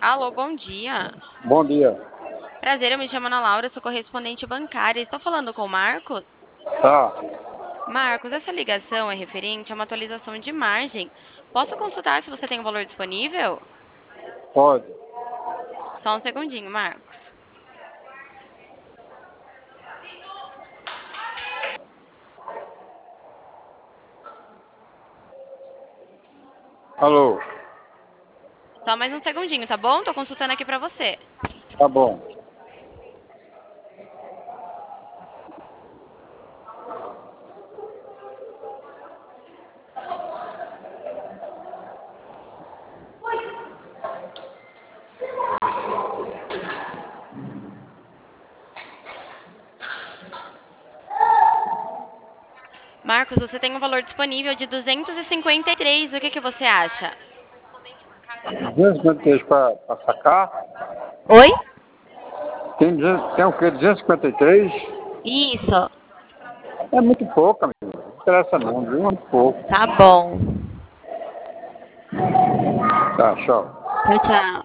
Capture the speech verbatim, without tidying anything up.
Alô, bom dia. Bom dia. Prazer, eu me chamo Ana Laura, sou correspondente bancária. Estou falando com o Marcos? Tá, Marcos, essa ligação é referente a uma atualização de margem. Posso consultar se você tem um valor disponível? pode. Só um segundinho, Marcos. Alô, Só mais um segundinho, tá bom? Tô consultando aqui pra você. tá bom. Marcos, você tem um valor disponível de duzentos e cinquenta e três. O que que você acha? duzentos e cinquenta e três para sacar? Oi? Tem, duzentos, tem o quê? duzentos e cinquenta e três? Isso. É muito pouco, amigo. Não interessa não, viu? É muito pouco. Tá bom. Tá, tchau. Tchau, tchau.